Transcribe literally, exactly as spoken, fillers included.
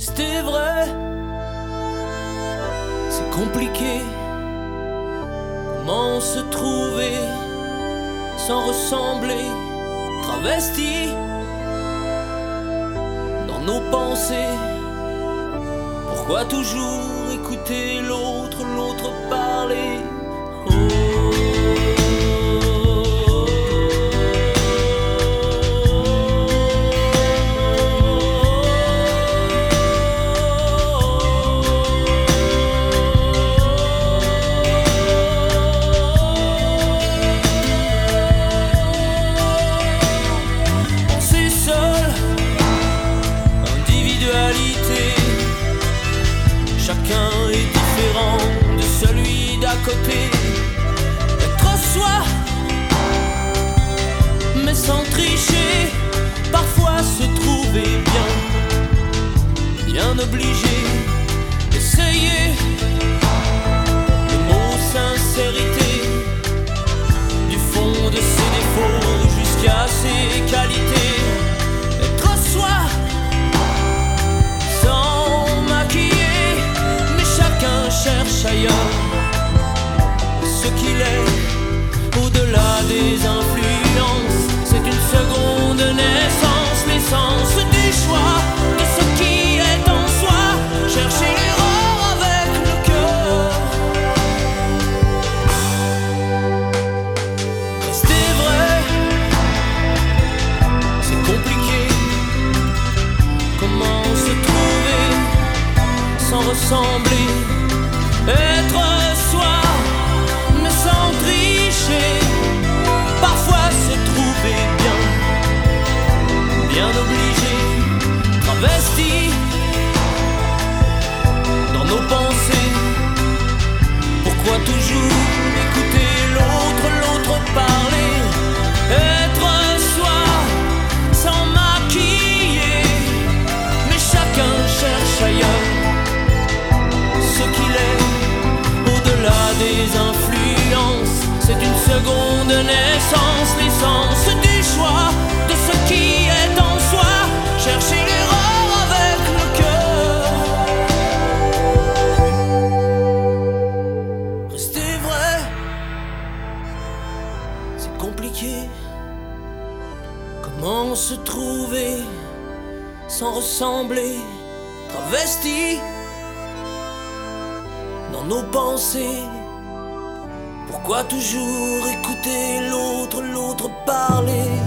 C'était vrai, c'est compliqué. Comment se trouver sans ressembler, travesti dans nos pensées? Pourquoi toujours écouter l'autre, l'autre parler? Oh. Chacun est différent de celui d'à côté. Être soi, mais sans tricher. Parfois se trouver bien, bien obligé d'essayer le mot sincérité, du fond de ses défauts jusqu'à ses qualités. Être soi cherche ailleurs ce qu'il est, au-delà des influences. C'est une seconde naissance, l'essence du choix de ce qui est en soi. Chercher l'erreur avec le cœur. Rester vrai, c'est compliqué. Comment se trouver sans ressembler? Être soi, mais sans tricher. Parfois se trouver bien, bien obligé, travesti dans nos pensées. Pourquoi toujours écouter l'autre, l'autre parler? Être soi, sans maquiller. Mais chacun cherche ailleurs ce qu'il est, au-delà des influences. C'est une seconde naissance, l'essence du choix de ce qui est en soi. Chercher l'erreur avec le cœur. Rester vrai, c'est compliqué. Comment se trouver sans ressembler, travesti dans nos pensées? Pourquoi toujours écouter l'autre, l'autre parler?